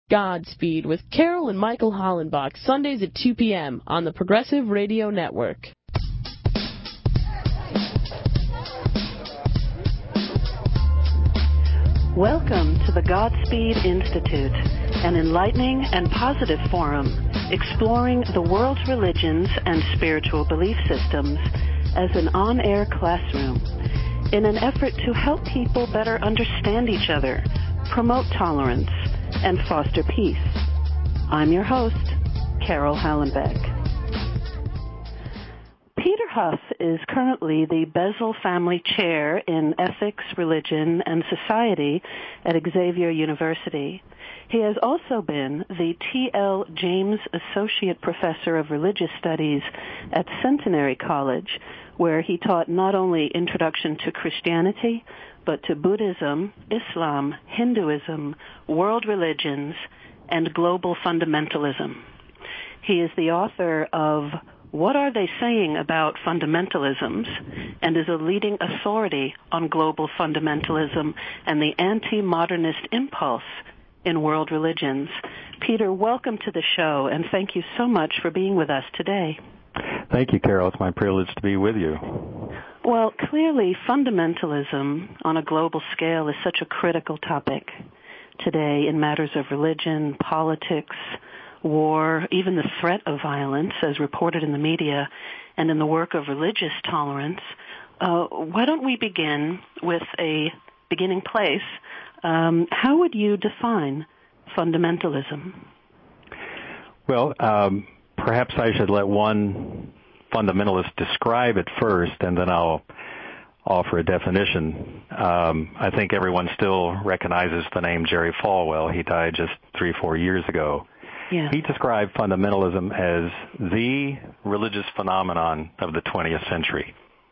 Godspeed with Carol and Michael Hollenbach, Sundays at 2 p.m. on the Progressive Radio Network. Welcome to the Godspeed Institute, an enlightening and positive forum exploring the world's religions and spiritual belief systems as an on-air classroom in an effort to help people better understand each other, promote tolerance, and foster peace. I'm your host, Carol Hallenbeck. Peter Huff is currently the Bezel Family Chair in Ethics, Religion, and Society at Xavier University. He has also been the T.L. James Associate Professor of Religious Studies at Centenary College, where he taught not only Introduction to Christianity, but to Buddhism, Islam, Hinduism, world religions, and global fundamentalism. He is the author of What Are They Saying About Fundamentalisms? And is a leading authority on global fundamentalism and the anti-modernist impulse in world religions. Peter, welcome to the show, and thank you so much for being with us today. Thank you, Carol. It's my privilege to be with you. Well, clearly, fundamentalism on a global scale is such a critical topic today in matters of religion, politics, war, even the threat of violence as reported in the media, and in the work of religious tolerance. Why don't we begin with a beginning place? How would you define fundamentalism? Well, perhaps I should let one fundamentalist describe it first, and then I'll offer a definition. I think everyone still recognizes the name Jerry Falwell. He died just 3-4 years ago. Yeah. He described fundamentalism as the religious phenomenon of the 20th century.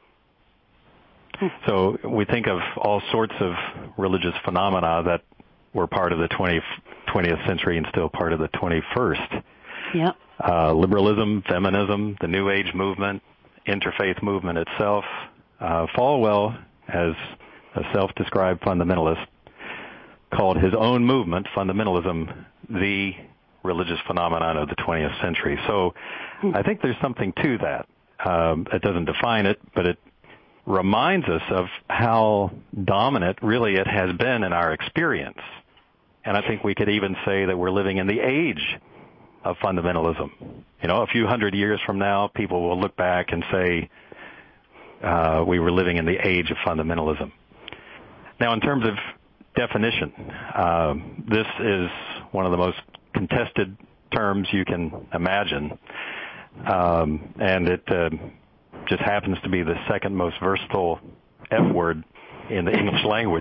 So we think of all sorts of religious phenomena that were part of the 20th century and still part of the 21st. Yeah. Liberalism, feminism, the New Age movement, interfaith movement itself. Falwell, as a self-described fundamentalist, called his own movement, fundamentalism, the religious phenomenon of the 20th century. So I think there's something to that. It doesn't define it, but it reminds us of how dominant really it has been in our experience. And I think we could even say that we're living in the age of fundamentalism. You know, a few hundred years from now, people will look back and say we were living in the age of fundamentalism. Now, in terms of definition, this is one of the most contested terms you can imagine, and it just happens to be the second most versatile F word in the English language.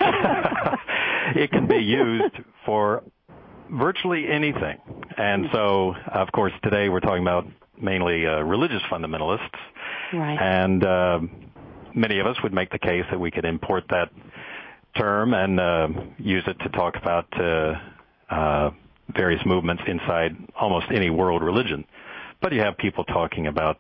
It can be used for virtually anything. And so, of course, today we're talking about mainly religious fundamentalists. Right. And many of us would make the case that we could import that term and use it to talk about various movements inside almost any world religion. But you have people talking about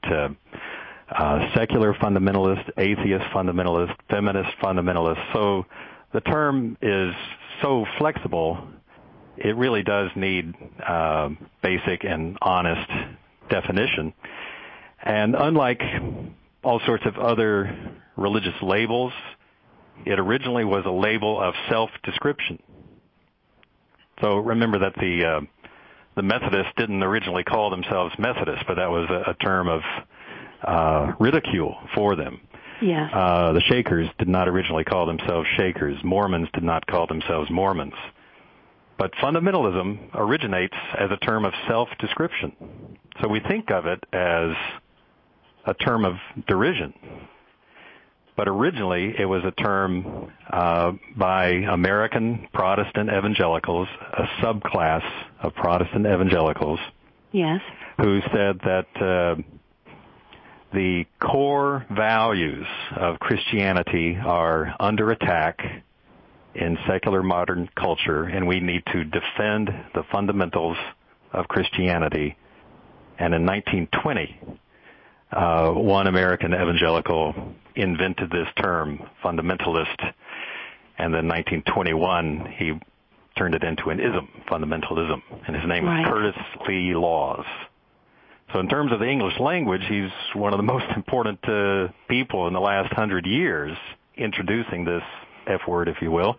secular fundamentalists, atheist fundamentalists, feminist fundamentalists. So the term is so flexible, it really does need basic and honest definition. And unlike all sorts of other religious labels, it originally was a label of self-description. So remember that the Methodists didn't originally call themselves Methodists, but that was a term of ridicule for them. Yeah. The Shakers did not originally call themselves Shakers. Mormons did not call themselves Mormons. But fundamentalism originates as a term of self-description. So we think of it as a term of derision. But originally it was a term by American Protestant evangelicals, a subclass of Protestant evangelicals, Yes. who said that the core values of Christianity are under attack in secular modern culture, and we need to defend the fundamentals of Christianity. And in 1920, one American evangelical invented this term, fundamentalist, and then 1921, he turned it into an ism, fundamentalism, and his name is Curtis Lee Laws. So in terms of the English language, he's one of the most important people in the last 100 years introducing this F word, if you will.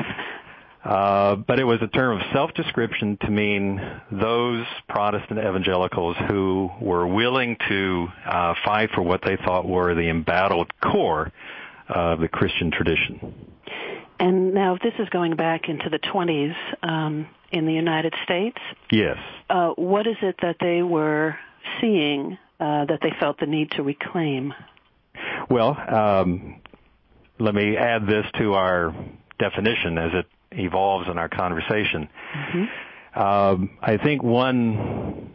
But it was a term of self-description to mean those Protestant evangelicals who were willing to fight for what they thought were the embattled core of the Christian tradition. And now this is going back into the 20s in the United States. Yes. What is it that they were seeing that they felt the need to reclaim? Well, let me add this to our definition as it evolves in our conversation. Mm-hmm. I think one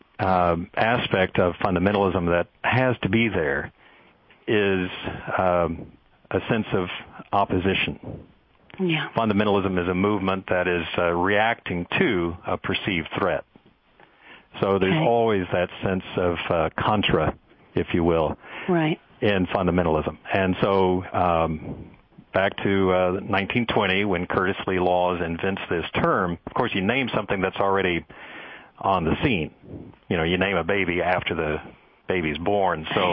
aspect of fundamentalism that has to be there is a sense of opposition. Yeah. Fundamentalism is a movement that is reacting to a perceived threat. So there's always that sense of contra, if you will, in fundamentalism. And so back to 1920, when Curtis Lee Laws invents this term, of course you name something that's already on the scene. You know, you name a baby after the baby's born. So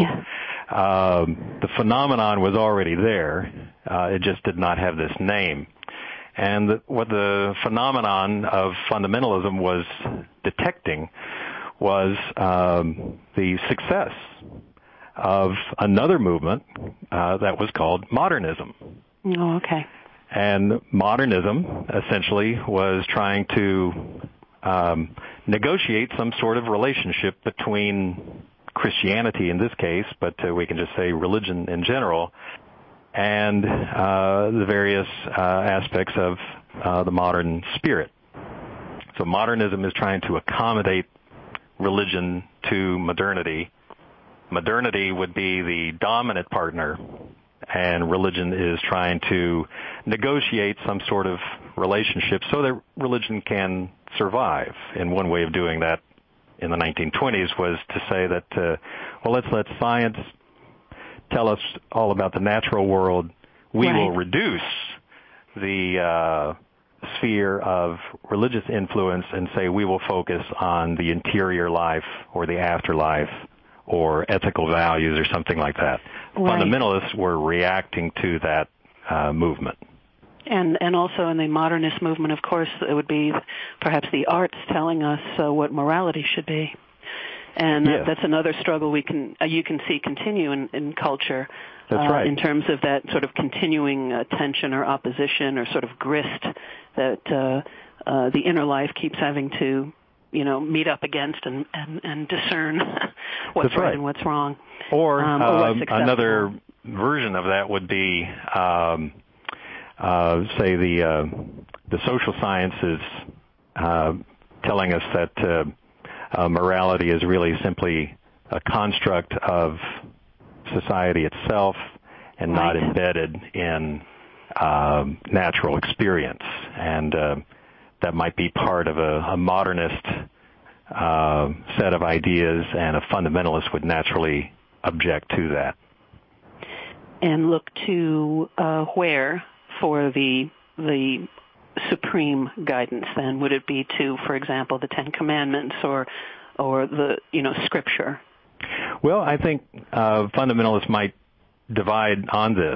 the phenomenon was already there. It just did not have this name. And what the phenomenon of fundamentalism was detecting was the success of another movement that was called modernism. Oh, okay. And modernism essentially was trying to negotiate some sort of relationship between Christianity in this case, but we can just say religion in general, and the various aspects of the modern spirit. So modernism is trying to accommodate religion to modernity. Modernity would be the dominant partner, and religion is trying to negotiate some sort of relationship so that religion can survive. And one way of doing that in the 1920s was to say that, well, let's let science tell us all about the natural world. We will reduce the sphere of religious influence and say we will focus on the interior life or the afterlife or ethical values or something like that. Fundamentalists were reacting to that movement. And also in the modernist movement, of course, it would be perhaps the arts telling us what morality should be. And that's another struggle you can see continue in culture. That's right. In terms of that sort of continuing tension or opposition or sort of grist that the inner life keeps having to, meet up against and discern what's right and what's wrong. Or what's acceptable. Another version of that would be, say, the social sciences telling us that morality is really simply a construct of society itself and not embedded in natural experience. And that might be part of a modernist set of ideas, and a fundamentalist would naturally object to that. And look to where for the supreme guidance then? Would it be to, for example, the Ten Commandments or the, Scripture? Well, I think fundamentalists might divide on this.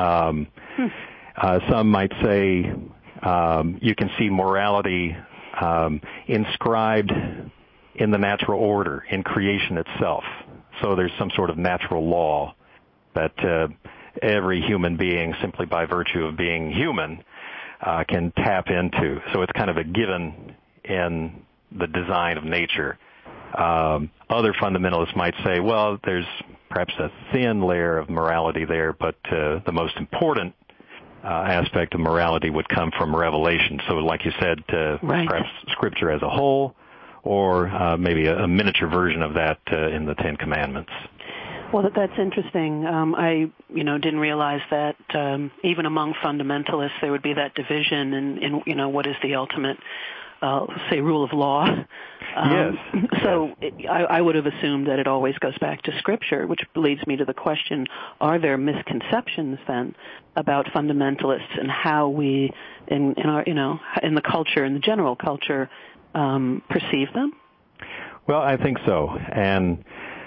Some might say you can see morality inscribed in the natural order, in creation itself. So there's some sort of natural law that every human being, simply by virtue of being human, can tap into. So it's kind of a given in the design of nature. Other fundamentalists might say, well, there's perhaps a thin layer of morality there, but the most important aspect of morality would come from revelation. So like you said, perhaps Scripture as a whole, or maybe a miniature version of that in the Ten Commandments. Well, that's interesting. I, didn't realize that even among fundamentalists there would be that division in what is the ultimate, say, rule of law. Yes. So I would have assumed that it always goes back to Scripture, which leads me to the question, are there misconceptions then about fundamentalists and how we, in our, in the culture, in the general culture, perceive them? Well, I think so. And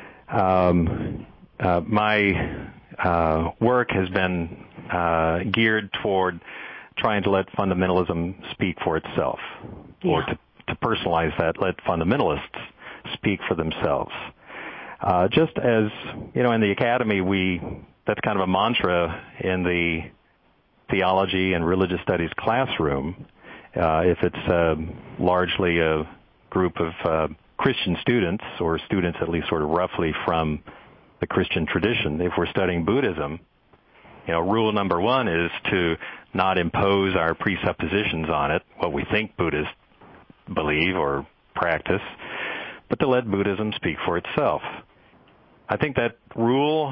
my work has been geared toward trying to let fundamentalism speak for itself, or to personalize that, let fundamentalists speak for themselves. Just as, in the academy, that's kind of a mantra in the theology and religious studies classroom. If it's largely a group of Christian students, or students at least sort of roughly from the Christian tradition, if we're studying Buddhism, rule number one is to not impose our presuppositions on it, what we think Buddhists believe or practice, but to let Buddhism speak for itself. I think that rule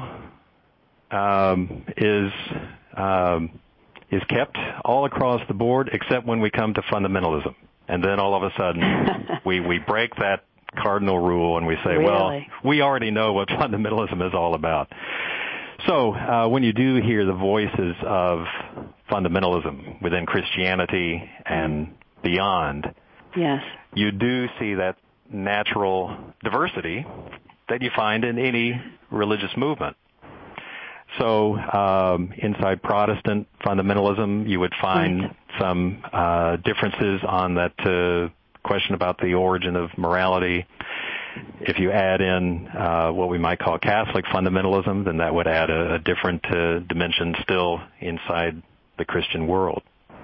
is kept all across the board, except when we come to fundamentalism. And then all of a sudden, we break that cardinal rule and we say, well, we already know what fundamentalism is all about. So when you do hear the voices of fundamentalism within Christianity and beyond, yes, you do see that natural diversity that you find in any religious movement. So inside Protestant fundamentalism, you would find some differences on that question about the origin of morality. If you add in what we might call Catholic fundamentalism, then that would add a different dimension still inside the Christian world.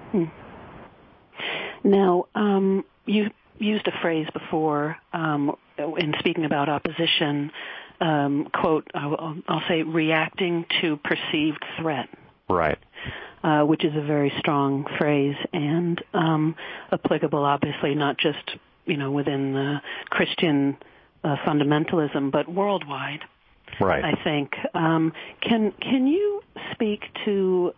Now, you used a phrase before in speaking about opposition, quote, I'll say, reacting to perceived threat. Right. Which is a very strong phrase and applicable, obviously, not just, within the Christian fundamentalism, but worldwide. Right. I think. Can you speak to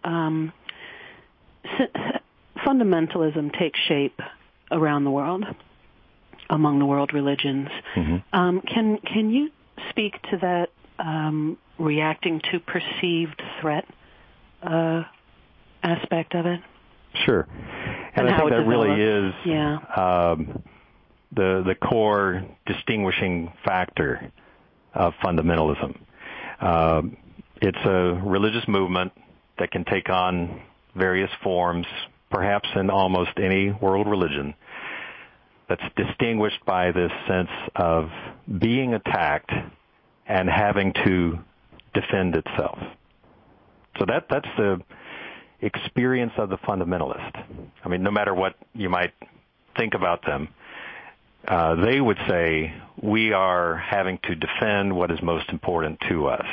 fundamentalism takes shape around the world, among the world religions? Mm-hmm. Can you speak to that reacting to perceived threat aspect of it? Sure. And I think that really is the core distinguishing factor of fundamentalism. It's a religious movement that can take on various forms, perhaps in almost any world religion, that's distinguished by this sense of being attacked and having to defend itself. So that's the experience of the fundamentalist. I mean, no matter what you might think about them, they would say, we are having to defend what is most important to us.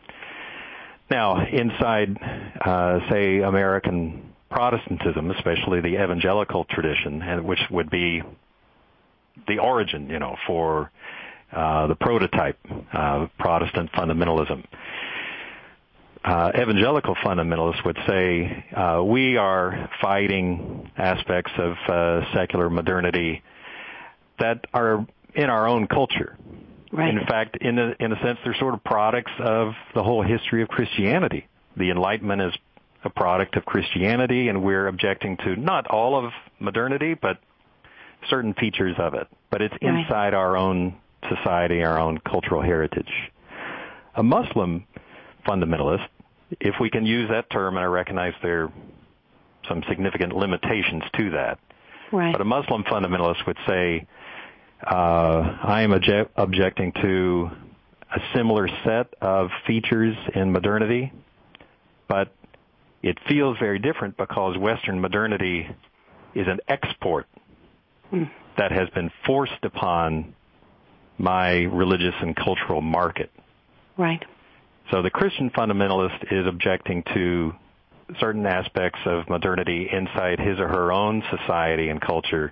Now, inside, say, American Protestantism, especially the evangelical tradition, and which would be the origin, for the prototype Protestant fundamentalism, evangelical fundamentalists would say we are fighting aspects of secular modernity that are in our own culture. Right. In fact, in a sense, they're sort of products of the whole history of Christianity. The Enlightenment is a product of Christianity, and we're objecting to not all of modernity, but certain features of it. But it's inside our own society, our own cultural heritage. A Muslim fundamentalist, if we can use that term, and I recognize there are some significant limitations to that, but a Muslim fundamentalist would say, I am objecting to a similar set of features in modernity, but it feels very different because Western modernity is an export that has been forced upon my religious and cultural market. Right. So the Christian fundamentalist is objecting to certain aspects of modernity inside his or her own society and culture.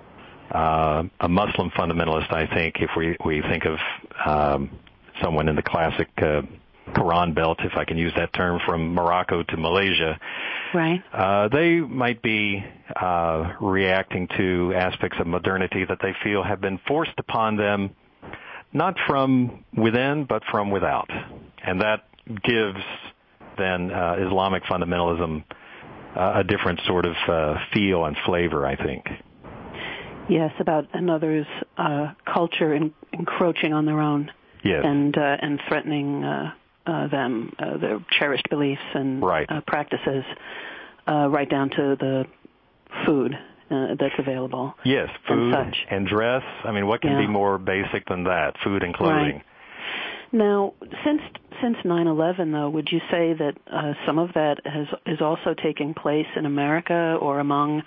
A Muslim fundamentalist, I think, if we think of someone in the classic Quran belt, if I can use that term, from Morocco to Malaysia, Right. They might be reacting to aspects of modernity that they feel have been forced upon them, not from within, but from without. And that gives then Islamic fundamentalism a different sort of feel and flavor, I think. Yes, about another's culture encroaching on their own. Yes. And threatening them, their cherished beliefs and right. Practices, right down to the food that's available. Yes, food and such. And dress. I mean, what can be more basic than that? Food and clothing. Right. Now, since 9/11, though, would you say that some of that is also taking place in America or among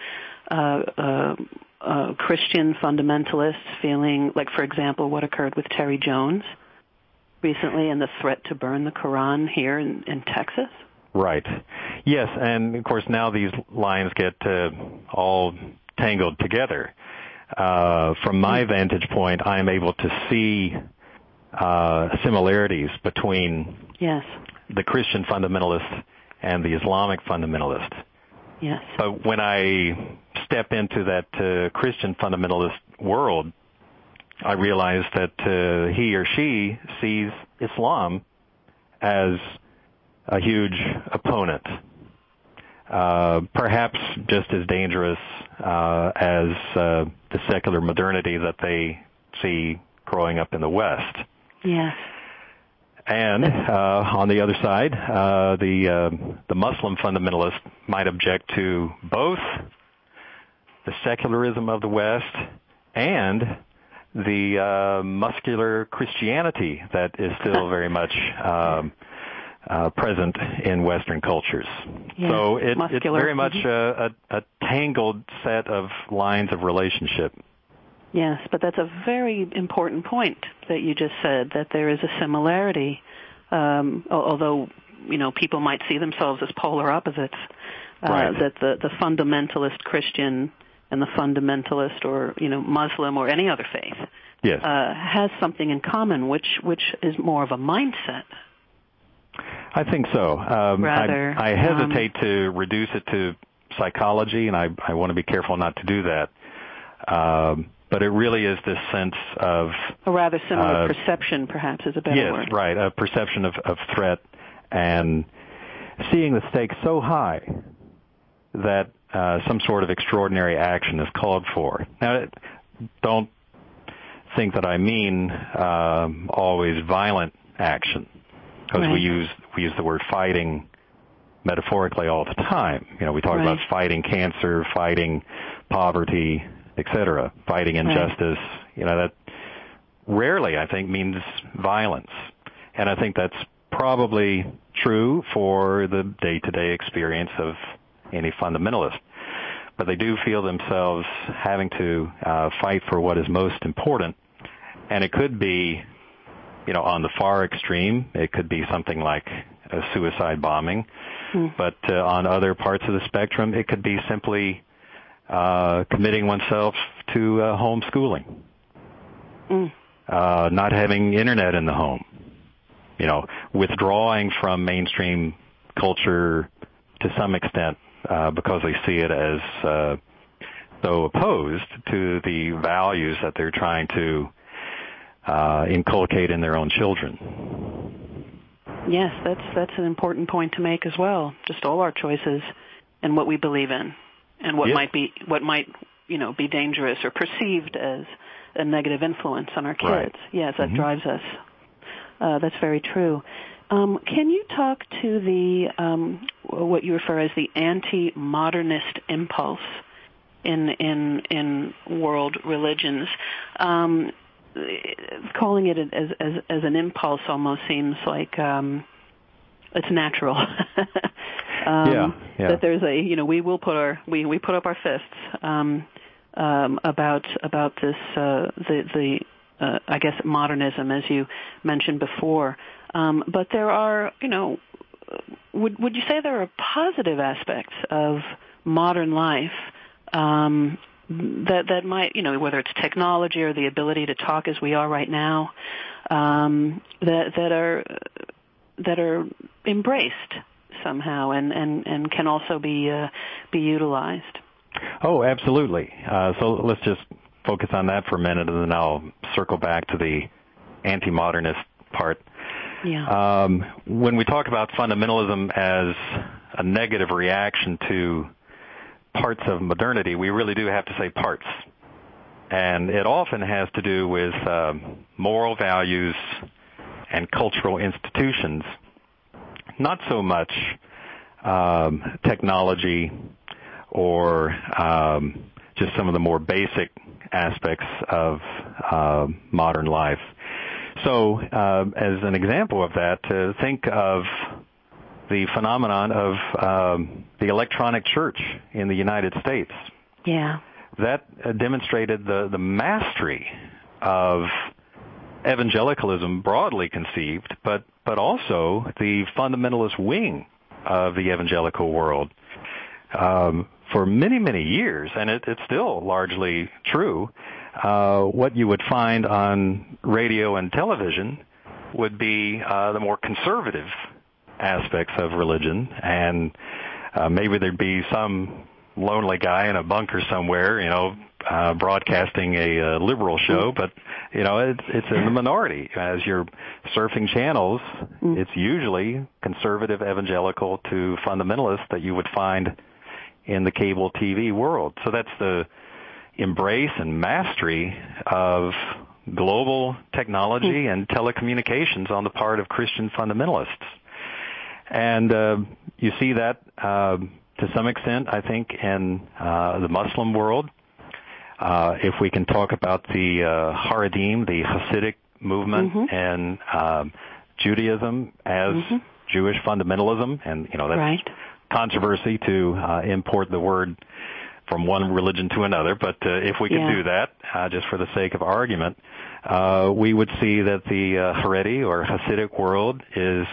Christian fundamentalists, feeling like, for example, what occurred with Terry Jones recently and the threat to burn the Quran here in Texas? Right. Yes, and of course now these lines get all tangled together. From my vantage point, I am able to see similarities between the Christian fundamentalist and the Islamic fundamentalist. Yes. But when I step into that Christian fundamentalist world, I realize that he or she sees Islam as a huge opponent, perhaps just as dangerous as the secular modernity that they see growing up in the West. Yes. And on the other side, the Muslim fundamentalist might object to both the secularism of the West and the muscular Christianity that is still very much present in Western cultures. Yes, so it's very much a tangled set of lines of relationship. Yes, but that's a very important point that you just said, that there is a similarity, although, people might see themselves as polar opposites, that the fundamentalist Christian and the fundamentalist or, Muslim or any other faith has something in common, which is more of a mindset. I think so. I hesitate to reduce it to psychology, and I want to be careful not to do that. But it really is this sense of a rather similar perception, perhaps, is a better word. Yes, right. A perception of threat and seeing the stakes so high that some sort of extraordinary action is called for. Now, don't think that I mean always violent action, because we use the word fighting metaphorically all the time. We talk about fighting cancer, fighting poverty, etc., fighting injustice. That rarely, I think, means violence. And I think that's probably true for the day-to-day experience of any fundamentalist. But they do feel themselves having to fight for what is most important. And it could be, on the far extreme, it could be something like a suicide bombing. But on other parts of the spectrum, it could be simply committing oneself to homeschooling, not having internet in the home, withdrawing from mainstream culture to some extent because they see it as so opposed to the values that they're trying to inculcate in their own children. Yes, that's an important point to make as well. Just all our choices and what we believe in, and what might be be dangerous or perceived as a negative influence on our kids. Right. Yes, that drives us. That's very true. Can you talk to the what you refer as the anti-modernist impulse in world religions? Calling it as an impulse almost seems like it's natural. That there's we will put we put up our fists about this I guess modernism, as you mentioned before. But there are would you say there are positive aspects of modern life that might, whether it's technology or the ability to talk as we are right now, that are embraced, somehow and can also be utilized. Oh, absolutely. So let's just focus on that for a minute, and then I'll circle back to the anti-modernist part. Yeah. When we talk about fundamentalism as a negative reaction to parts of modernity, we really do have to say parts. And it often has to do with moral values and cultural institutions, not so much technology or just some of the more basic aspects of modern life. So as an example of that, think of the phenomenon of the electronic church in the United States. Yeah. That demonstrated the mastery of evangelicalism broadly conceived, but also the fundamentalist wing of the evangelical world. For many, many years, and it's still largely true, what you would find on radio and television would be the more conservative aspects of religion, and maybe there'd be some lonely guy in a bunker somewhere, broadcasting a liberal show, but it's in the minority. As you're surfing channels, it's usually conservative evangelical to fundamentalist that you would find in the cable TV world. So that's the embrace and mastery of global technology and telecommunications on the part of Christian fundamentalists. And you see that to some extent, I think, in the Muslim world. If we can talk about the Haredim, the Hasidic movement, and Judaism as Jewish fundamentalism, and that's right. Controversy to import the word from one religion to another, but if we could do that, just for the sake of argument, we would see that the Haredi or Hasidic world is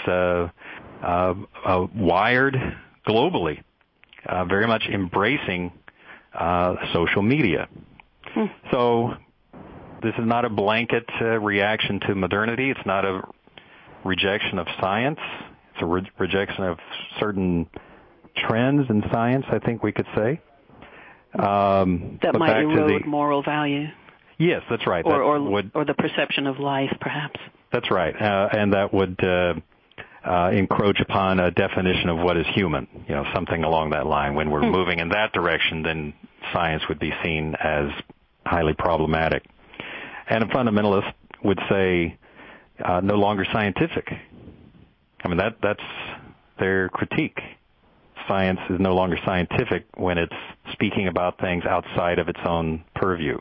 wired globally, very much embracing social media. So this is not a blanket reaction to modernity. It's not a rejection of science. It's a rejection of certain trends in science, I think we could say. That might erode moral value. Yes, that's right. Or the perception of life, perhaps. That's right. And that would encroach upon a definition of what is human, something along that line. When we're moving in that direction, then science would be seen as highly problematic. And a fundamentalist would say no longer scientific. I mean, that's their critique. Science is no longer scientific when it's speaking about things outside of its own purview.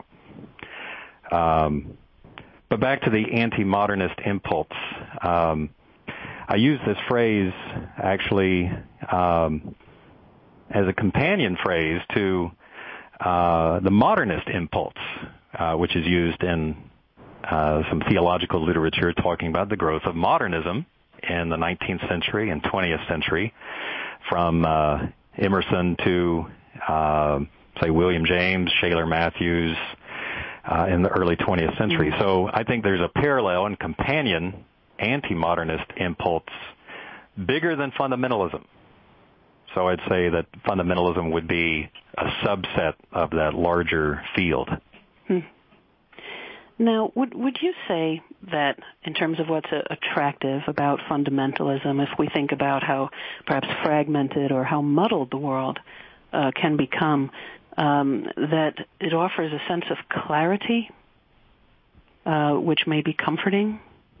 But back to the anti-modernist impulse. I use this phrase actually as a companion phrase to the modernist impulse, which is used in some theological literature talking about the growth of modernism in the 19th century and 20th century, from Emerson to, say, William James, Shaler Matthews in the early 20th century. So I think there's a parallel and companion anti-modernist impulse bigger than fundamentalism. So I'd say that fundamentalism would be a subset of that larger field. Now, would you say that in terms of what's attractive about fundamentalism, if we think about how perhaps fragmented or how muddled the world can become, that it offers a sense of clarity, which may be comforting?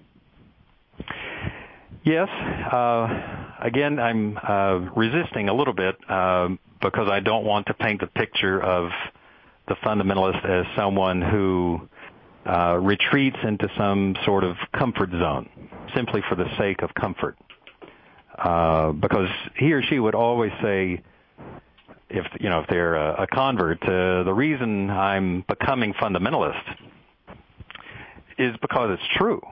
Yes. Again, I'm resisting a little bit because I don't want to paint the picture of the fundamentalist as someone who retreats into some sort of comfort zone simply for the sake of comfort. Because he or she would always say, if they're a convert, the reason I'm becoming fundamentalist is because it's true,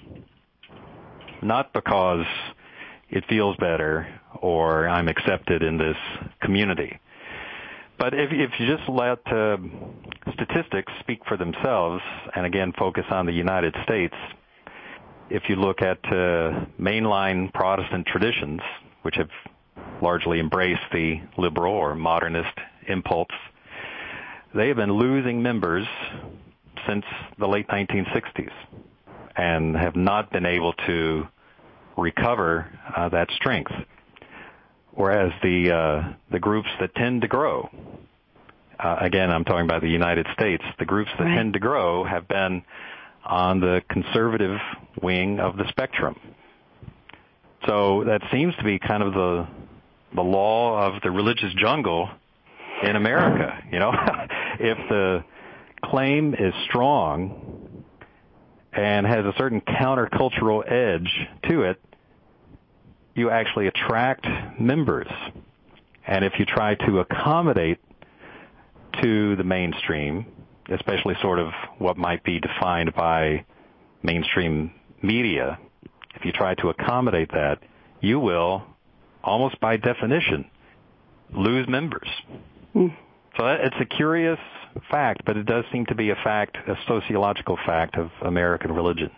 not because it feels better or I'm accepted in this community. But if you just let statistics speak for themselves, and again focus on the United States, if you look at mainline Protestant traditions, which have largely embrace the liberal or modernist impulse, they have been losing members since the late 1960s and have not been able to recover that strength. Whereas the groups that tend to grow, again, I'm talking about the United States, the groups that tend to grow have been on the conservative wing of the spectrum. So that seems to be kind of the law of the religious jungle in America. You know, if the claim is strong and has a certain countercultural edge to it, you actually attract members. And if you try to accommodate to the mainstream, especially sort of what might be defined by mainstream media, if you try to accommodate that, you will, almost by definition, lose members. So it's a curious fact, but it does seem to be a fact, a sociological fact of American religion.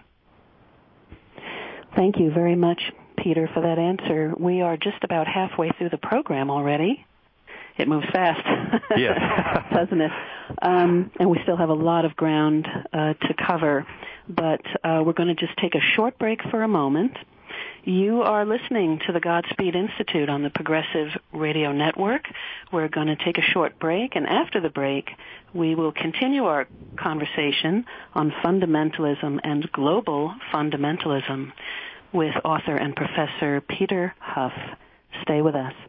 Thank you very much, Peter, for that answer. We are just about halfway through the program already. It moves fast, yes. doesn't it? And we still have a lot of ground to cover, but we're going to just take a short break for a moment. You are listening to the Godspeed Institute on the Progressive Radio Network. We're going to take a short break, and after the break, we will continue our conversation on fundamentalism and global fundamentalism with author and professor Peter Huff. Stay with us.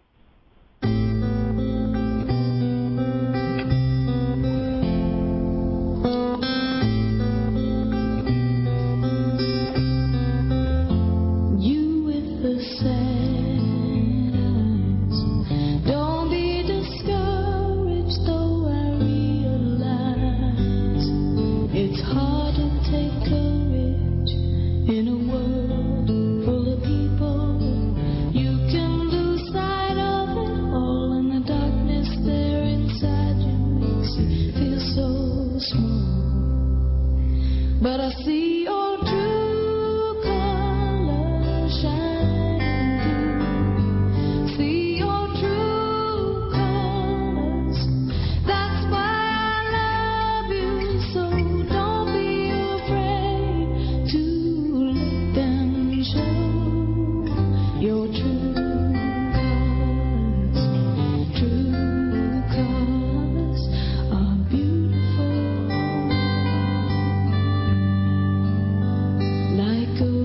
But I see your true colors shining through. See your true colors. That's why I love you. So don't be afraid to let them show your true colors. True colors are beautiful. Like a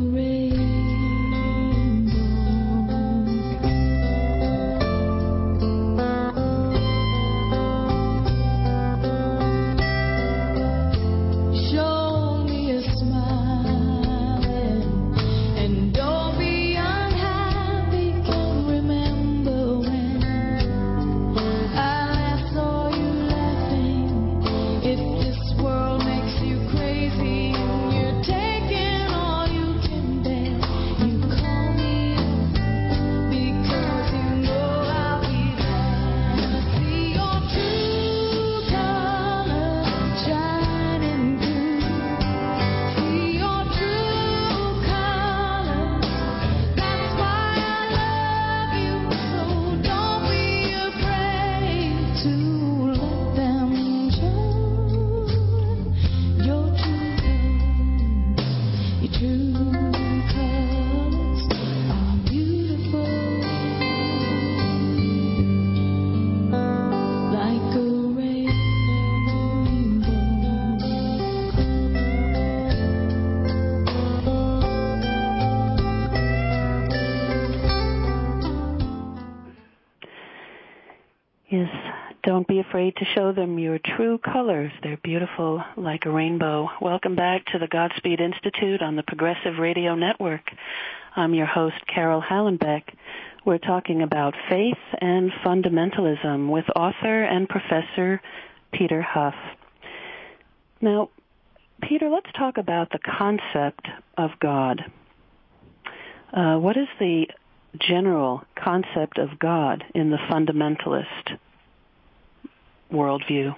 Yes, don't be afraid to show them your true colors. They're beautiful like a rainbow. Welcome back to the Godspeed Institute on the Progressive Radio Network. I'm your host, Carol Hallenbeck. We're talking about faith and fundamentalism with author and professor Peter Huff. Now, Peter, let's talk about the concept of God. What is the general concept of God in the fundamentalist worldview?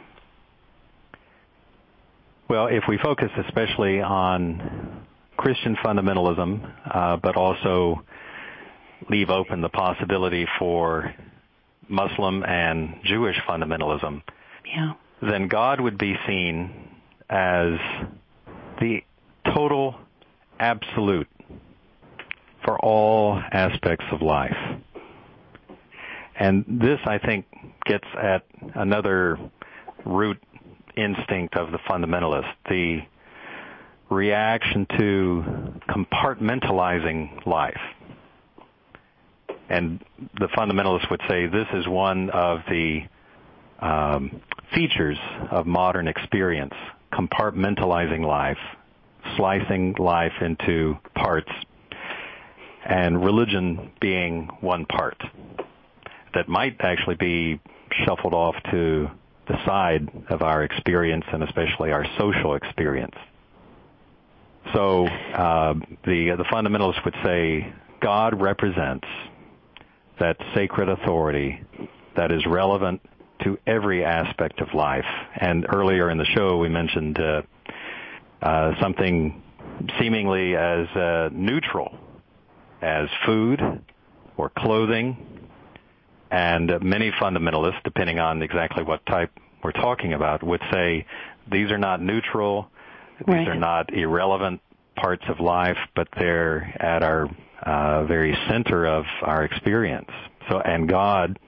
Well, if we focus especially on Christian fundamentalism, but also leave open the possibility for Muslim and Jewish fundamentalism, then God would be seen as the total absolute for all aspects of life. And this, I think, gets at another root instinct of the fundamentalist, the reaction to compartmentalizing life. And the fundamentalists would say this is one of the features of modern experience, compartmentalizing life, slicing life into parts, and religion being one part that might actually be shuffled off to the side of our experience and especially our social experience. So the fundamentalists would say God represents that sacred authority that is relevant to every aspect of life. And earlier in the show we mentioned something seemingly as neutral as food or clothing. And many fundamentalists, depending on exactly what type we're talking about, would say these are not neutral, these are not irrelevant parts of life, but they're at our very center of our experience. So, and God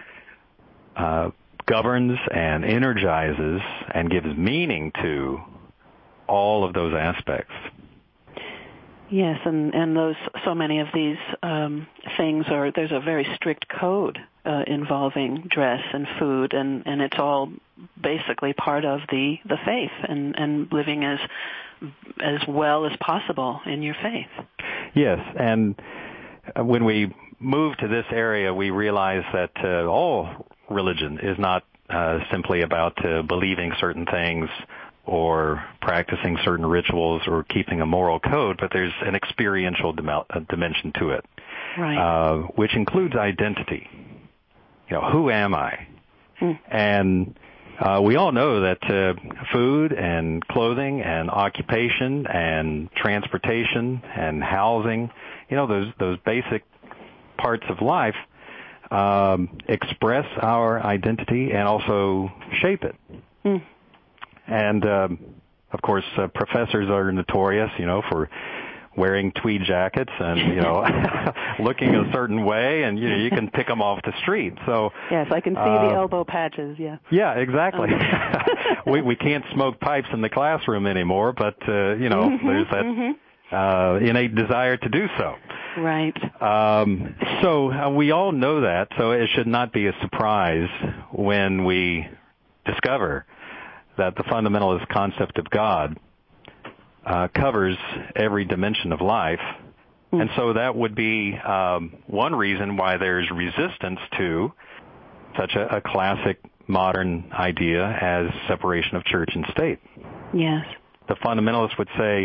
governs and energizes and gives meaning to all of those aspects. Yes, and those, so many of these things there's a very strict code involving dress and food, and it's all basically part of the faith and living as well as possible in your faith. Yes, and when we move to this area, we realize that all religion is not simply about believing certain things or practicing certain rituals or keeping a moral code, but there's an experiential dimension to it, which includes identity. You know, who am I? And we all know that food and clothing and occupation and transportation and housing, you know, those basic parts of life express our identity and also shape it. And, of course, professors are notorious, you know, for wearing tweed jackets and, you know, looking a certain way, and, you know, you can pick them off the street. So yes, I can see the elbow patches, yeah. Yeah, exactly. We can't smoke pipes in the classroom anymore, but, you know, there's that innate desire to do so. Right. So we all know that, so it should not be a surprise when we discover that the fundamentalist concept of God covers every dimension of life. And so that would be one reason why there's resistance to such a classic modern idea as separation of church and state. Yes. The fundamentalists would say,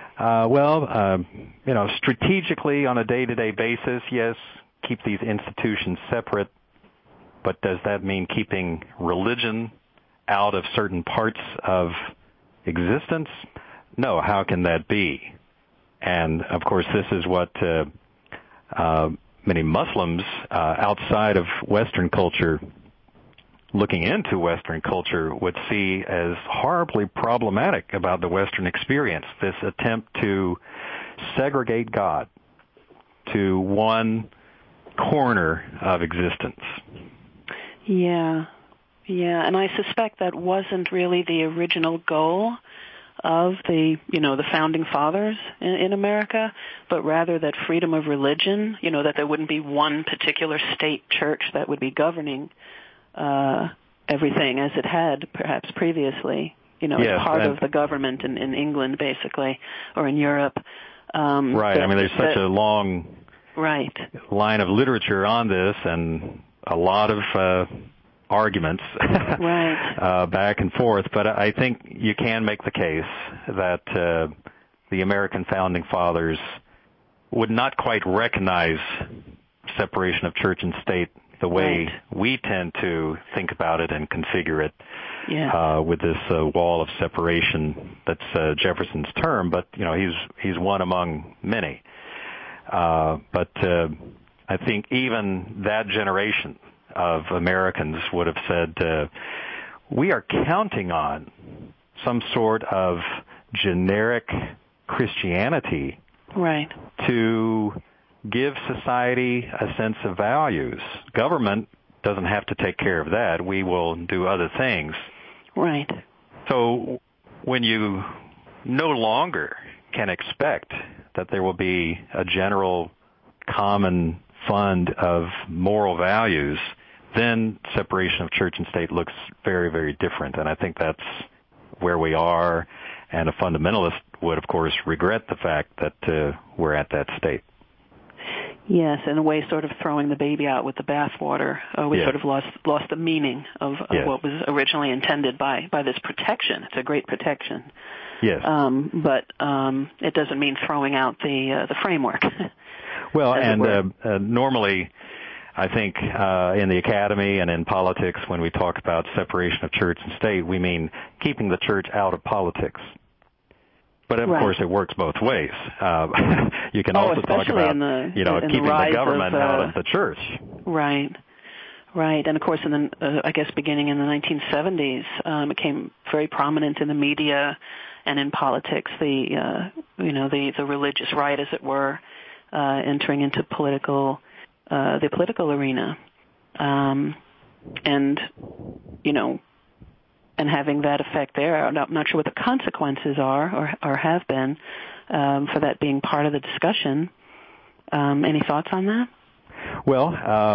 you know, strategically on a day-to-day basis, yes, keep these institutions separate, but does that mean keeping religion out of certain parts of existence? No, how can that be? And, of course, this is what many Muslims outside of Western culture, looking into Western culture, would see as horribly problematic about the Western experience, this attempt to segregate God to one corner of existence. Yeah, and I suspect that wasn't really the original goal of the founding fathers in America, but rather that freedom of religion, you know, that there wouldn't be one particular state church that would be governing everything as it had perhaps previously, you know, as part of the government in England, basically, or in Europe. Right. I mean, there's such a long line of literature on this and a lot of arguments back and forth, but I think you can make the case that the American founding fathers would not quite recognize separation of church and state the way we tend to think about it and configure it with this wall of separation that's Jefferson's term, but you know he's one among many. But I think even that generation of Americans would have said, we are counting on some sort of generic Christianity right. to give society a sense of values. Government doesn't have to take care of that. We will do other things. Right. So when you no longer can expect that there will be a general common fund of moral values, then separation of church and state looks very, very different. And I think that's where we are. And a fundamentalist would, of course, regret the fact that we're at that state. Yes, in a way, sort of throwing the baby out with the bathwater. We yes. sort of lost the meaning of yes. what was originally intended by this protection. It's a great protection. Yes. But it doesn't mean throwing out the framework. Well, and normally, I think in the academy and in politics, when we talk about separation of church and state, we mean keeping the church out of politics. But of right. course, it works both ways. You can also talk about keeping the government out of the church. Right, right, and of course, I guess beginning in the 1970s, it became very prominent in the media and in politics. The religious right, as it were, entering into the political arena, and having that effect there. I'm not sure what the consequences are or have been for that being part of the discussion. Any thoughts on that? Well,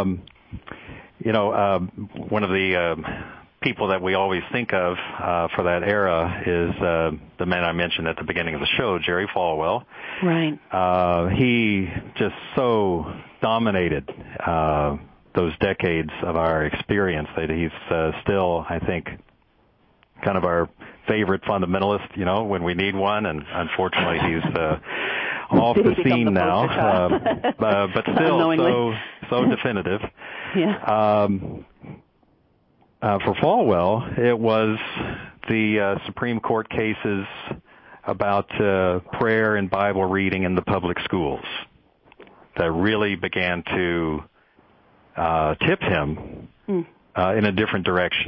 one of the people that we always think of for that era is the man I mentioned at the beginning of the show, Jerry Falwell. Right. He just so dominated those decades of our experience that he's still, I think, kind of our favorite fundamentalist, when we need one, and unfortunately he's off the scene now, but still so definitive. Yeah. For Falwell, it was the Supreme Court cases about prayer and Bible reading in the public schools that really began to tip him in a different direction.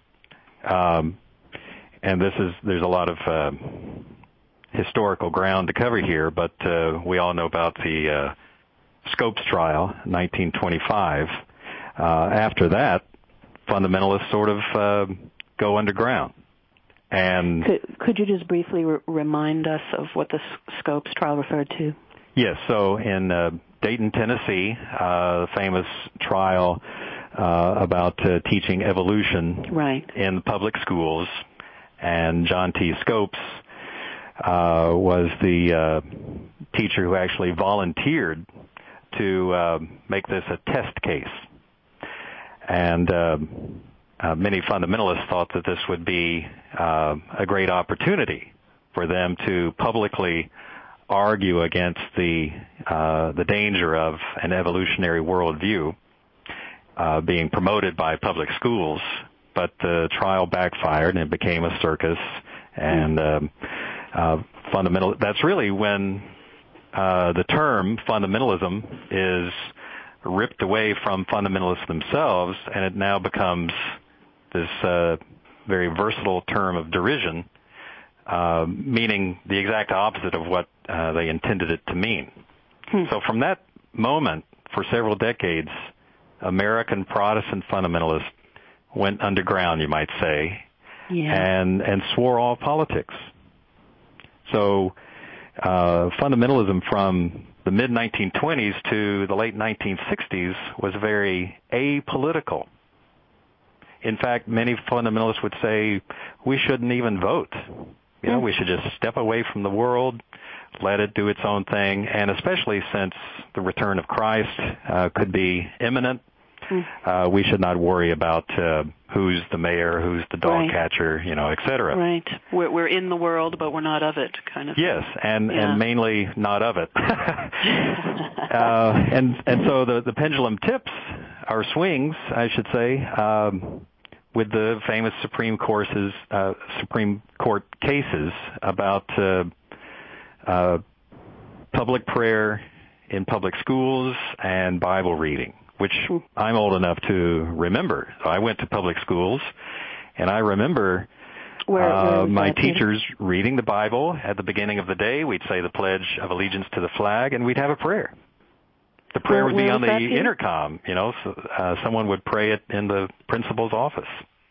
And there's a lot of historical ground to cover here, but we all know about the Scopes trial, 1925. After that, fundamentalists sort of go underground. And could you just briefly remind us of what the Scopes trial referred to? Yes. So in Dayton, Tennessee, famous trial about teaching evolution right. in public schools. And John T. Scopes was the teacher who actually volunteered to make this a test case. And many fundamentalists thought that this would be a great opportunity for them to publicly argue against the danger of an evolutionary worldview being promoted by public schools. But the trial backfired and it became a circus. And that's really when the term fundamentalism is ripped away from fundamentalists themselves, and it now becomes this very versatile term of derision, meaning the exact opposite of what they intended it to mean. So from that moment, for several decades, American Protestant fundamentalists went underground, you might say, and swore off politics. So fundamentalism from the mid-1920s to the late 1960s was very apolitical. In fact, many fundamentalists would say we shouldn't even vote. We should just step away from the world, let it do its own thing, and especially since the return of Christ could be imminent, we should not worry about who's the mayor, who's the dog catcher, et cetera. Right. We're in the world, but we're not of it, kind of. Yes, and mainly not of it. And so the pendulum tips, or swings, I should say, with the famous Supreme Court cases about public prayer in public schools and Bible reading, which I'm old enough to remember. So I went to public schools, and I remember my teachers reading the Bible at the beginning of the day. We'd say the Pledge of Allegiance to the flag, and we'd have a prayer. The prayer would be on the intercom, so someone would pray it in the principal's office.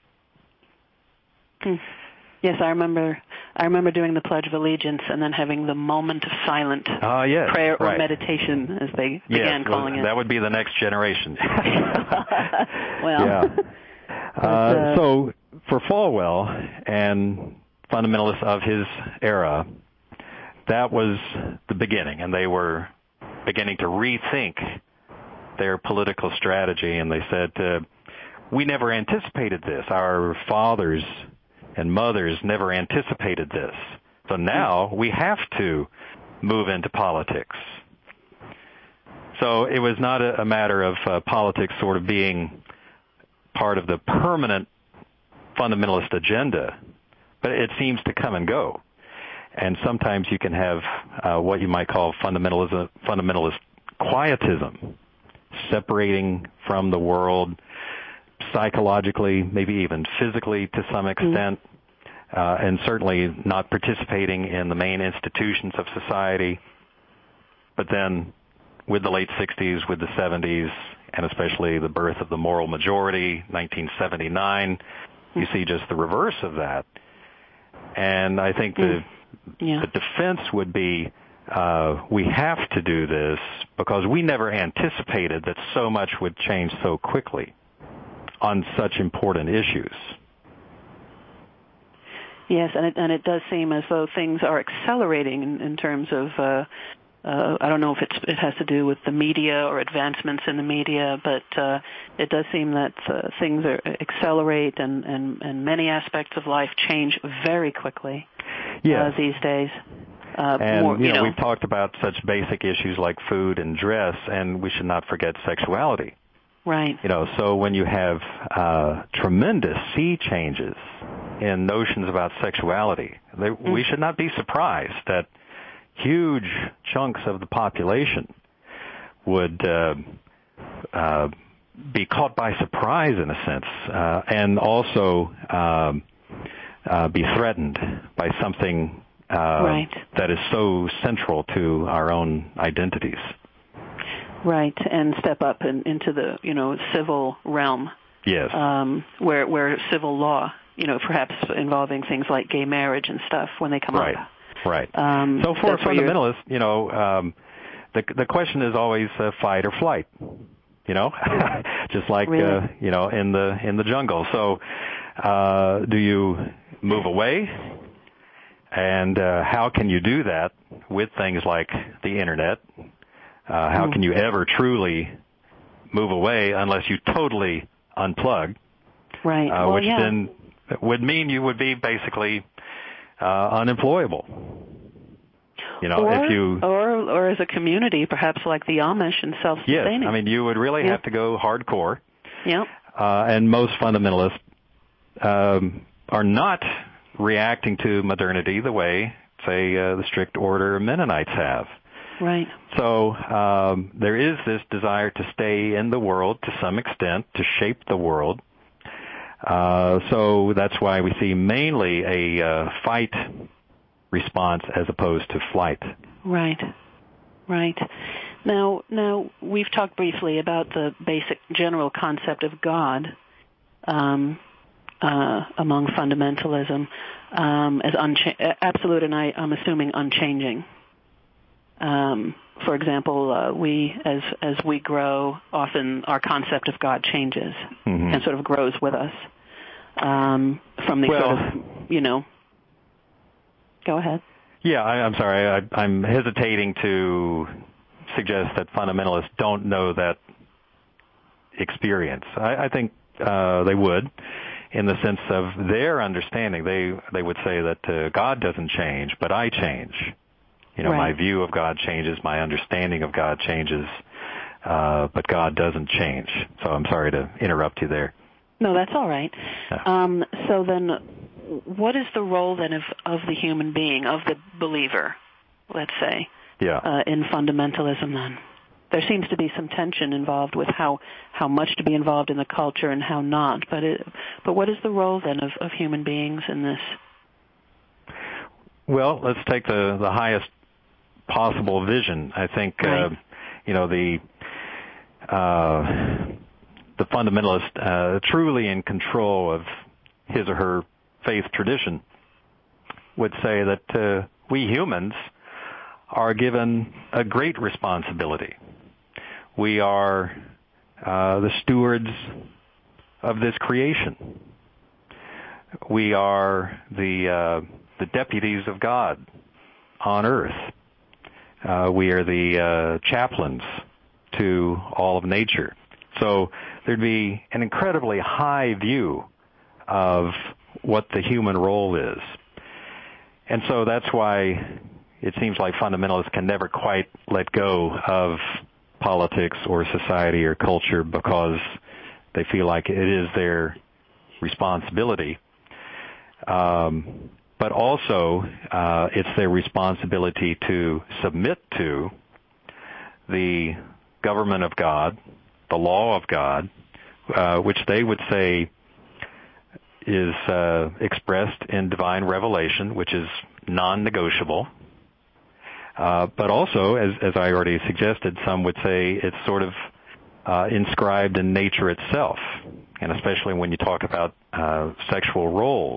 Yes, I remember doing the Pledge of Allegiance and then having the moment of silent prayer or meditation, as they began calling it. That would be the next generation. Well. Yeah. So for Falwell and fundamentalists of his era, that was the beginning, and they were beginning to rethink their political strategy, and they said, we never anticipated this. Our fathers and mothers never anticipated this. So now we have to move into politics. So it was not a matter of politics sort of being part of the permanent fundamentalist agenda, but it seems to come and go. And sometimes you can have what you might call fundamentalist quietism, separating from the world psychologically, maybe even physically to some extent, and certainly not participating in the main institutions of society. But then with the late 60s, with the 70s, and especially the birth of the moral majority, 1979, you see just the reverse of that. And I think the defense would be, we have to do this because we never anticipated that so much would change so quickly on such important issues. Yes, and it does seem as though things are accelerating in terms of, I don't know if it has to do with the media or advancements in the media, but it does seem that things accelerate and many aspects of life change very quickly these days. And, we've talked about such basic issues like food and dress, and we should not forget sexuality. Right. So when you have tremendous sea changes in notions about sexuality, we should not be surprised that huge chunks of the population would be caught by surprise in a sense, and also be threatened by something that is so central to our own identities. Right, and step up into the civil realm. Yes. Where civil law, perhaps involving things like gay marriage and stuff when they come up. Right. So for fundamentalists, the question is always fight or flight. Just like really? In the jungle. So do you move away? And how can you do that with things like the internet? How can you ever truly move away unless you totally unplug? Right. Which then would mean you would be basically unemployable. Or as a community, perhaps like the Amish and self-sustaining. Yes, I mean, you would really have to go hardcore. Yeah. And most fundamentalists are not reacting to modernity the way, say, the strict order Mennonites have. Right. So there is this desire to stay in the world to some extent, to shape the world. So that's why we see mainly a fight response as opposed to flight. Right. Now we've talked briefly about the basic general concept of God among fundamentalism as absolute, and I'm assuming unchanging. For example, we as we grow, often our concept of God changes and sort of grows with us from the sort of, Go ahead. Yeah, I'm sorry. I'm hesitating to suggest that fundamentalists don't know that experience. I think they would, in the sense of their understanding. They would say that God doesn't change, but I change. My view of God changes, my understanding of God changes, but God doesn't change. So I'm sorry to interrupt you there. No, that's all right. So then, what is the role then of the human being, of the believer, let's say, in fundamentalism then? There seems to be some tension involved with how much to be involved in the culture and how not. But what is the role then of human beings in this? Well, let's take the highest possible vision. I think right. The fundamentalist truly in control of his or her faith tradition would say that we humans are given a great responsibility. We are the stewards of this creation. We are the deputies of God on earth. We are the chaplains to all of nature. So there'd be an incredibly high view of what the human role is. And so that's why it seems like fundamentalists can never quite let go of politics or society or culture because they feel like it is their responsibility. But also, it's their responsibility to submit to the government of God, the law of God, which they would say is expressed in divine revelation, which is non-negotiable. But also, as I already suggested, some would say it's sort of inscribed in nature itself, and especially when you talk about sexual roles.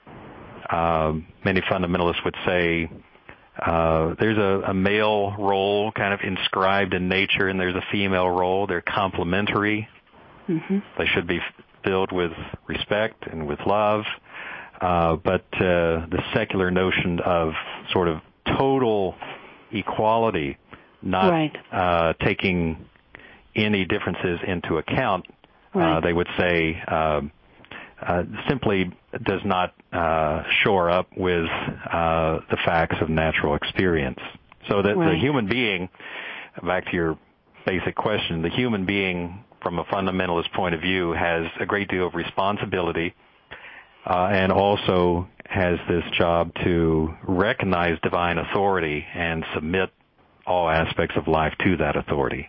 Many fundamentalists would say there's a male role kind of inscribed in nature, and there's a female role. They're complementary. Mm-hmm. They should be filled with respect and with love. But the secular notion of sort of total equality, not right. Taking any differences into account, right. They would say simply does not shore up with the facts of natural experience. So that right. the human being, back to your basic question, the human being from a fundamentalist point of view has a great deal of responsibility and also has this job to recognize divine authority and submit all aspects of life to that authority.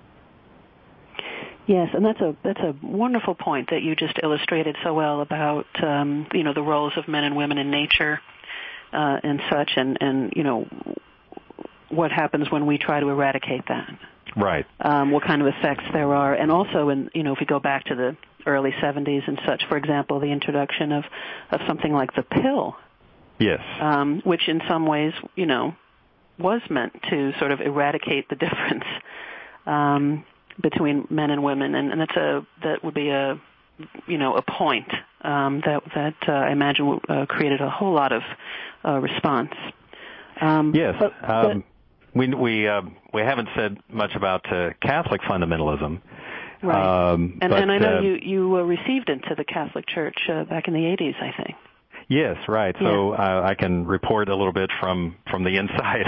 Yes, and that's a wonderful point that you just illustrated so well about the roles of men and women in nature and such, and what happens when we try to eradicate that. Right. What kind of effects there are, and also if we go back to the early 70s and such, for example, the introduction of something like the pill. Yes. Which in some ways, was meant to sort of eradicate the difference between men and women, and that would be a point that I imagine created a whole lot of response. Yes. We haven't said much about Catholic fundamentalism. Right. And I know you received into the Catholic Church back in the 80s, I think. Yes, right. Yeah. So I can report a little bit from the inside.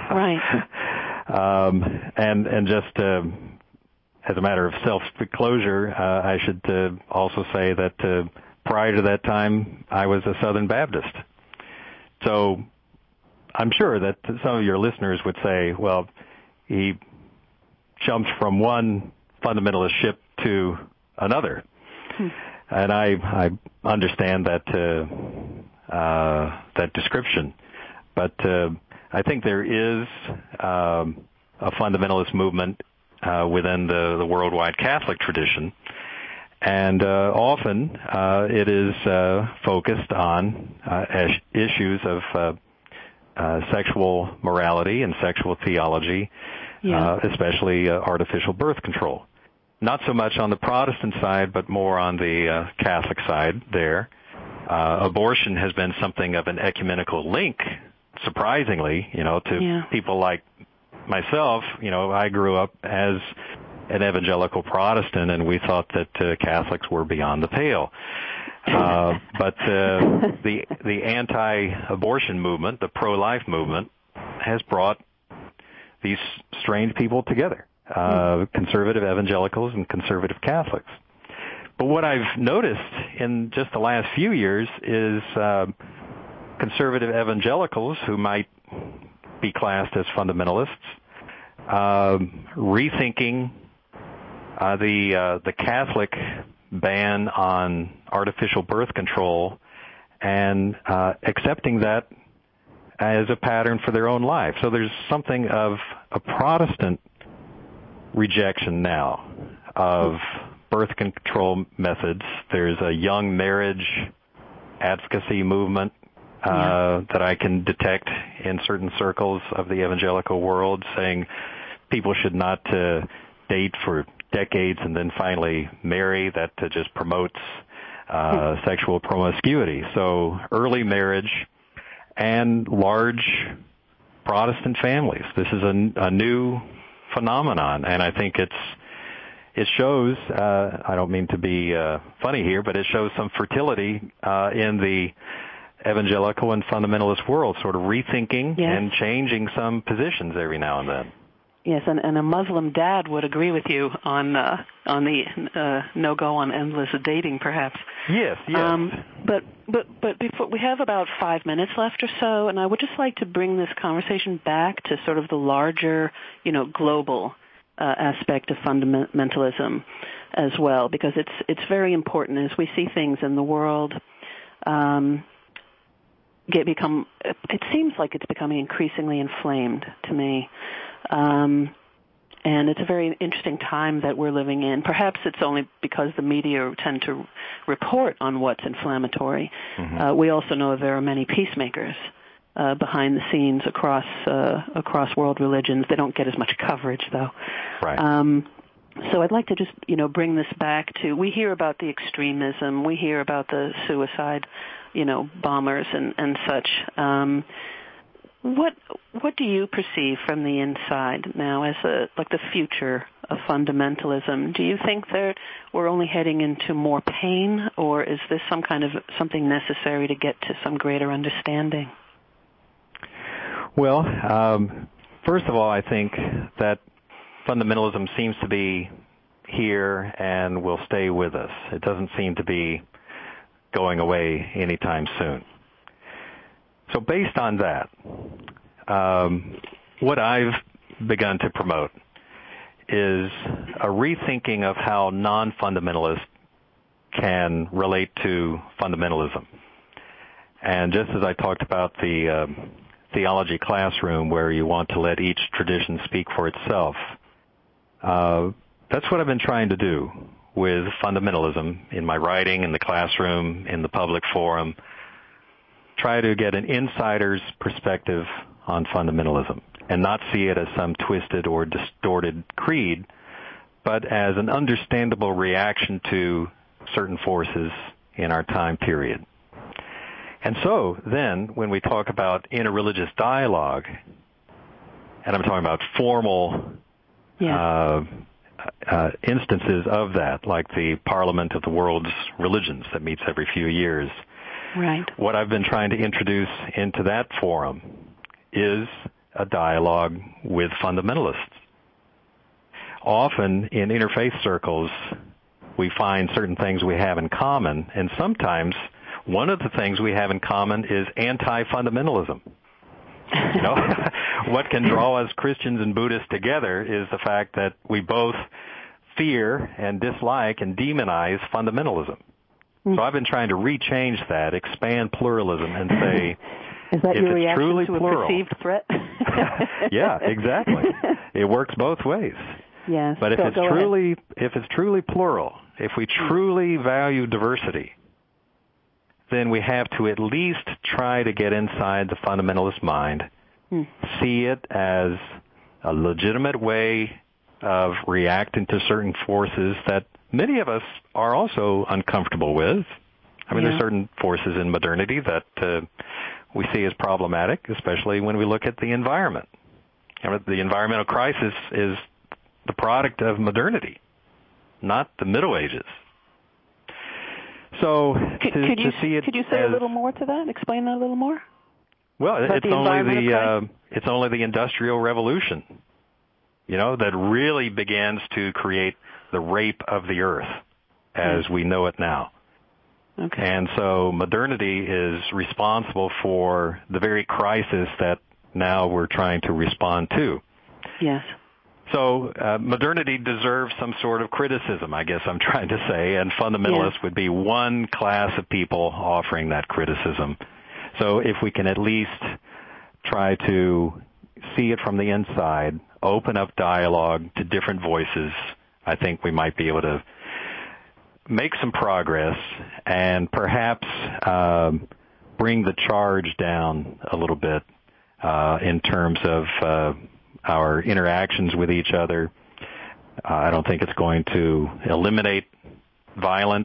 Right. And just as a matter of self-disclosure, I should also say that prior to that time, I was a Southern Baptist. So I'm sure that some of your listeners would say, well, he jumped from one fundamentalist ship to another. And I understand that description. But I think there is a fundamentalist movement within the worldwide Catholic tradition. And often it is focused on issues of sexual morality and sexual theology, especially artificial birth control. Not so much on the Protestant side, but more on the Catholic side there. Abortion has been something of an ecumenical link, surprisingly, to people like myself. I grew up as an evangelical Protestant, and we thought that Catholics were beyond the pale. But the anti-abortion movement, the pro-life movement, has brought these strange people together, conservative evangelicals and conservative Catholics. But what I've noticed in just the last few years is conservative evangelicals who might be classed as fundamentalists, rethinking the Catholic ban on artificial birth control and accepting that as a pattern for their own life. So there's something of a Protestant rejection now of birth control methods. There's a young marriage advocacy movement that I can detect in certain circles of the evangelical world, saying people should not date for decades and then finally marry. That just promotes sexual promiscuity. So early marriage and large Protestant families. This is a new phenomenon, and I think it shows, I don't mean to be funny here, but it shows some fertility in the evangelical and fundamentalist world, sort of rethinking and changing some positions every now and then. Yes, and a Muslim dad would agree with you on the no-go on endless dating, perhaps. Yes. But before, we have about 5 minutes left or so, and I would just like to bring this conversation back to sort of the larger, global aspect of fundamentalism as well, because it's very important as we see things in the world it seems like it's becoming increasingly inflamed to me. And it's a very interesting time that we're living in. Perhaps it's only because the media tend to report on what's inflammatory. Mm-hmm. We also know there are many peacemakers behind the scenes across world religions. They don't get as much coverage, though. Right. So I'd like to just, bring this back to, we hear about the extremism, we hear about the suicide, bombers and such. What do you perceive from the inside now as the future of fundamentalism? Do you think that we're only heading into more pain, or is this something necessary to get to some greater understanding? Well, first of all, I think that fundamentalism seems to be here and will stay with us. It doesn't seem to be going away anytime soon. So based on that, what I've begun to promote is a rethinking of how non-fundamentalists can relate to fundamentalism. And just as I talked about the theology classroom where you want to let each tradition speak for itself, that's what I've been trying to do with fundamentalism in my writing, in the classroom, in the public forum. Try to get an insider's perspective on fundamentalism and not see it as some twisted or distorted creed, but as an understandable reaction to certain forces in our time period. And so then when we talk about interreligious dialogue, and I'm talking about formal instances of that, like the Parliament of the World's Religions that meets every few years, right. What I've been trying to introduce into that forum is a dialogue with fundamentalists. Often in interfaith circles, we find certain things we have in common, and sometimes one of the things we have in common is anti-fundamentalism. What can draw us Christians and Buddhists together is the fact that we both fear and dislike and demonize fundamentalism. So I've been trying to rechange that, expand pluralism, and say, is that if your it's reaction truly to a plural, perceived threat? Yeah, exactly. It works both ways. Yes. But if it's truly plural, if we truly value diversity, then we have to at least try to get inside the fundamentalist mind, see it as a legitimate way of reacting to certain forces that many of us are also uncomfortable with. I mean, there's certain forces in modernity that we see as problematic, especially when we look at the environment. The environmental crisis is the product of modernity, not the Middle Ages. So, could you say a little more to that? Explain that a little more. Well, it's only the Industrial Revolution, that really begins to create the rape of the earth as we know it now. Okay. And so modernity is responsible for the very crisis that now we're trying to respond to. Yes. So modernity deserves some sort of criticism, I guess I'm trying to say, and fundamentalists would be one class of people offering that criticism. So if we can at least try to see it from the inside, open up dialogue to different voices, I think we might be able to make some progress and perhaps bring the charge down a little bit in terms of our interactions with each other. I don't think it's going to eliminate violence,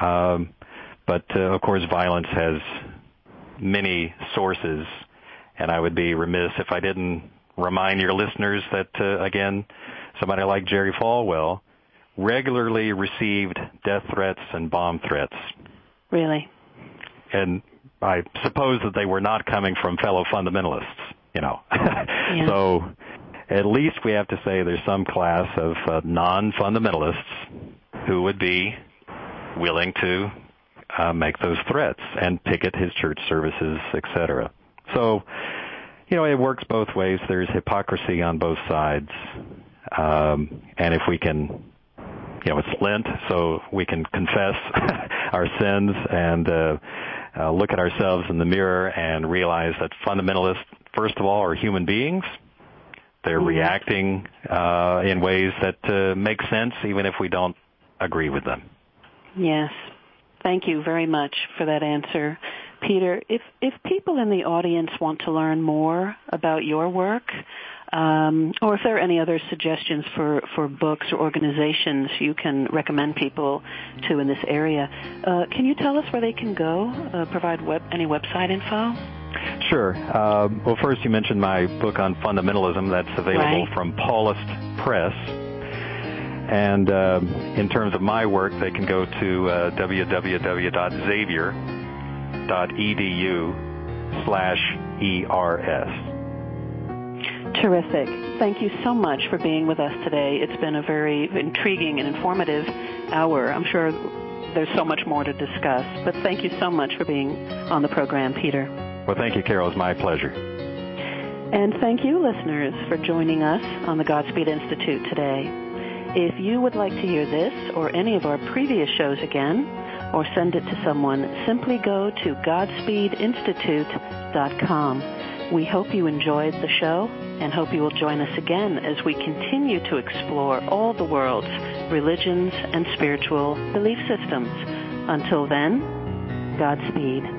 but of course violence has many sources, and I would be remiss if I didn't remind your listeners that, again, somebody like Jerry Falwell regularly received death threats and bomb threats. Really? And I suppose that they were not coming from fellow fundamentalists, you know. Yeah. So at least we have to say there's some class of non-fundamentalists who would be willing to make those threats and picket his church services, etc. So, you know, it works both ways. There's hypocrisy on both sides. And if we can, you know, it's Lent, so we can confess our sins and look at ourselves in the mirror and realize that fundamentalists, first of all, are human beings. They're reacting in ways that make sense, even if we don't agree with them. Yes. Thank you very much for that answer. Peter, if people in the audience want to learn more about your work, or if there are any other suggestions for books or organizations you can recommend people to in this area, can you tell us where they can go, provide any website info? Sure. Well, first you mentioned my book on fundamentalism. That's available from Paulist Press. And in terms of my work, they can go to www.xavier.edu/ERS. Terrific. Thank you so much for being with us today. It's been a very intriguing and informative hour. I'm sure there's so much more to discuss, but thank you so much for being on the program, Peter. Well, thank you, Carol. It's my pleasure. And thank you, listeners, for joining us on the Godspeed Institute today. If you would like to hear this or any of our previous shows again, or send it to someone, simply go to GodspeedInstitute.com. We hope you enjoyed the show and hope you will join us again as we continue to explore all the world's religions and spiritual belief systems. Until then, Godspeed.